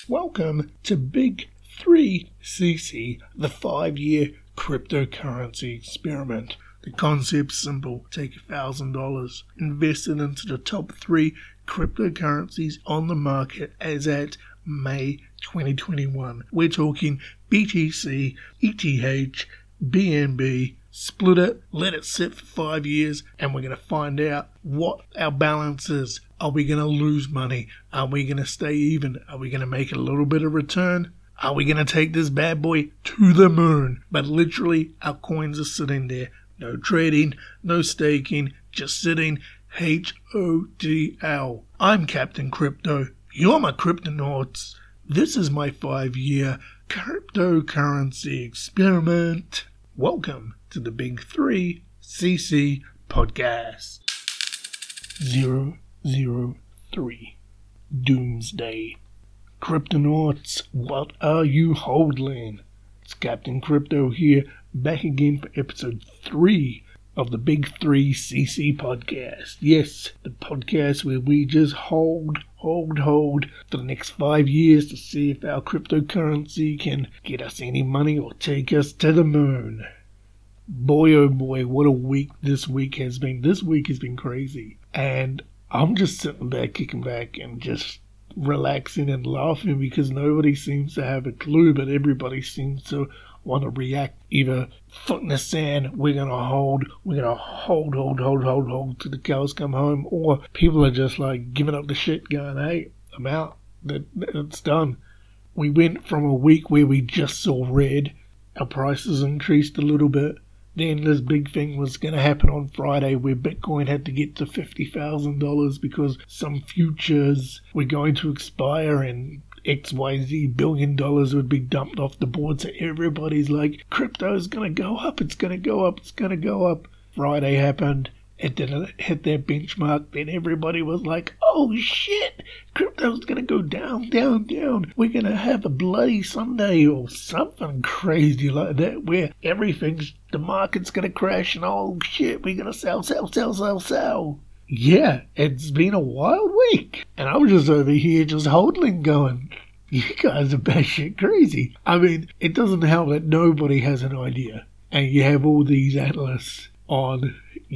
Welcome to Big 3CC, the 5-year cryptocurrency experiment. The concept's simple. Take $1,000, invest it into the top 3 cryptocurrencies on the market as at May 2021. We're talking BTC, ETH, BNB. Split it, let it sit for 5 years, and we're going to find out what our balance is. Are we going to lose money? Are we going to stay even? Are we going to make a little bit of return? Are we going to take this bad boy to the moon? But literally, our coins are sitting there. No trading, no staking, just sitting. HODL. I'm Captain Crypto. You're my Cryptonauts. This is my 5-year cryptocurrency experiment. Welcome to the Big 3CC podcast. 003. Doomsday. Cryptonauts, what are you holding? It's Captain Crypto here, back again for episode 3 of the Big 3CC podcast. Yes, the podcast where we just hold for the next 5 years to see if our cryptocurrency can get us any money or take us to the moon. Boy, oh boy, what a week this week has been. This week has been crazy. And I'm just sitting back, kicking back, and just relaxing and laughing because nobody seems to have a clue, but everybody seems to want to react. Either foot in the sand, we're going to hold till the cows come home, or people are just like giving up the shit, going, hey, I'm out. It's done. We went from a week where we just saw red, our prices increased a little bit. Then this big thing was going to happen on Friday where Bitcoin had to get to $50,000 because some futures were going to expire and XYZ billion dollars would be dumped off the board. So everybody's like, crypto's going to go up, it's going to go up, it's going to go up. Friday happened. It didn't hit their benchmark. Then everybody was like, oh shit, crypto's going to go down. We're going to have a bloody Sunday or something crazy like that where the market's going to crash and oh shit, we're going to sell. Yeah, it's been a wild week. And I was just over here just hodling going, you guys are batshit crazy. I mean, it doesn't help that nobody has an idea. And you have all these analysts on,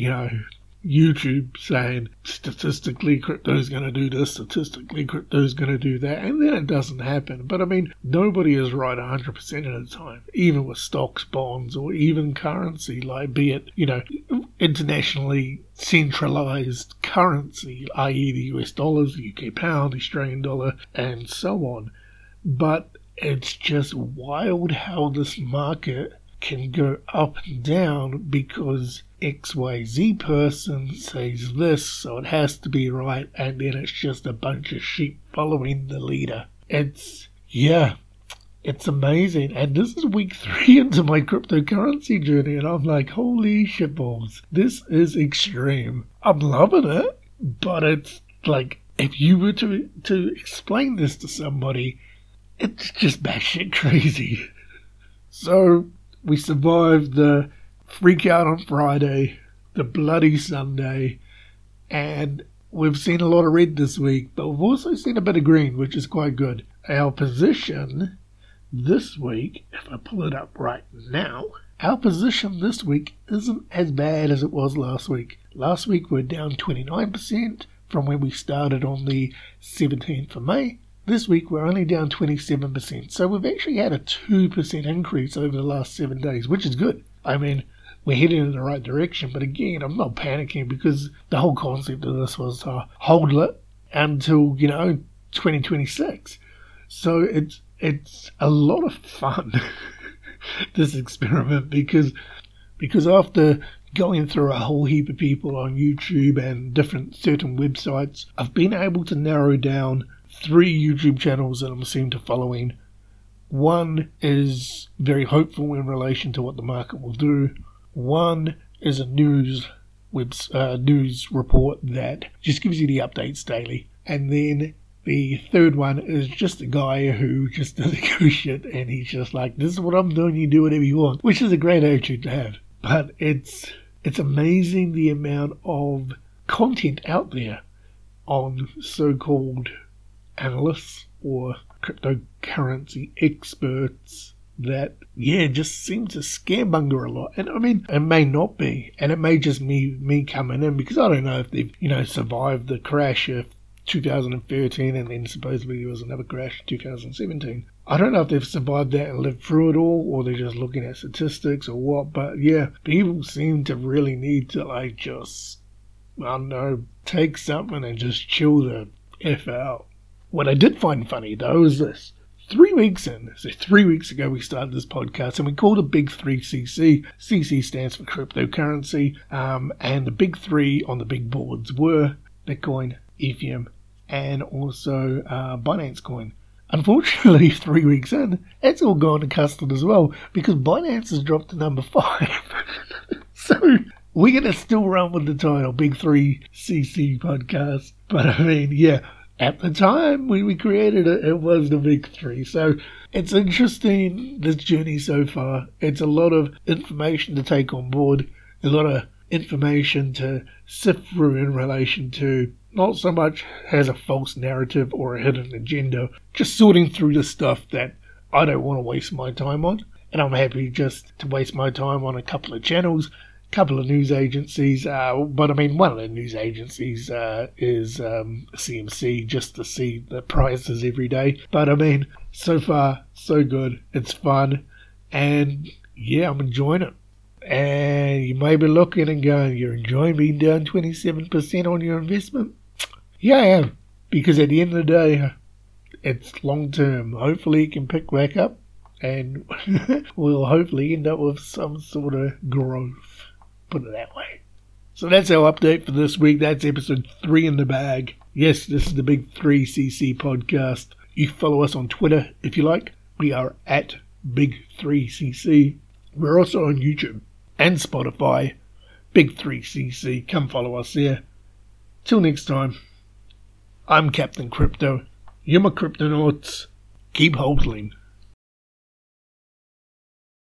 YouTube saying statistically crypto's going to do this, statistically crypto's going to do that, and then it doesn't happen. But I mean, nobody is right 100% of the time, even with stocks, bonds, or even currency, like be it, internationally centralized currency, i.e. the US dollars, the UK pound, the Australian dollar, and so on. But it's just wild how this market can go up and down because XYZ person says this, so it has to be right, and then it's just a bunch of sheep following the leader. It's amazing. And this is week 3 into my cryptocurrency journey, and I'm like, holy shitballs, this is extreme. I'm loving it, but it's like, if you were to explain this to somebody, it's just batshit crazy. So we survived the freak out on Friday, the bloody Sunday, and we've seen a lot of red this week, but we've also seen a bit of green, which is quite good. Our position this week, if I pull it up right now, our position this week isn't as bad as it was last week. Last week we're down 29% from when we started on the 17th of May. This week we're only down 27%, so we've actually had a 2% increase over the last 7 days, which is good. I mean, we're heading in the right direction, but again, I'm not panicking because the whole concept of this was to hold it until, 2026. So it's a lot of fun, this experiment, because after going through a whole heap of people on YouTube and different certain websites, I've been able to narrow down 3 YouTube channels that I'm seem to following. One is very hopeful in relation to what the market will do. One is a news report that just gives you the updates daily. And then the third one is just a guy who just doesn't go shit, and he's just like, this is what I'm doing, you do whatever you want, which is a great attitude to have. But it's amazing the amount of content out there on so-called analysts or cryptocurrency experts that, just seem to scaremonger a lot. And I mean, it may not be, and it may just be me coming in, because I don't know if they've, survived the crash of 2013 and then supposedly there was another crash in 2017. I don't know if they've survived that and lived through it all, or they're just looking at statistics or what, but people seem to really need to just, I don't know, take something and just chill the F out. What I did find funny though is this. 3 weeks in, so 3 weeks ago we started this podcast and we called it Big 3 CC. CC stands for cryptocurrency, and the big three on the big boards were Bitcoin, Ethereum, and also Binance Coin. Unfortunately, 3 weeks in, it's all gone to custard as well, because Binance has dropped to number 5. So we're going to still run with the title Big 3 CC podcast, but I mean, at the time when we created it, it was the big three. So it's interesting, this journey so far. It's a lot of information to take on board, a lot of information to sift through in relation to not so much has a false narrative or a hidden agenda, just sorting through the stuff that I don't want to waste my time on. And I'm happy just to waste my time on a couple of channels, couple of news agencies, but I mean, one of the news agencies is CMC, just to see the prices every day. But I mean, so far, so good. It's fun, and I'm enjoying it. And you may be looking and going, you're enjoying being down 27% on your investment? Yeah, I am, because at the end of the day, it's long term. Hopefully it can pick back up, and we'll hopefully end up with some sort of growth. Put it that way. So that's our update for this week. That's episode 3 in the bag. Yes, this is the Big 3 CC podcast. You follow us on Twitter if you like. We are at Big 3 CC. We're also on YouTube and Spotify. Big 3 CC. Come follow us there. Till next time, I'm Captain Crypto. You're my Cryptonauts. Keep hodling.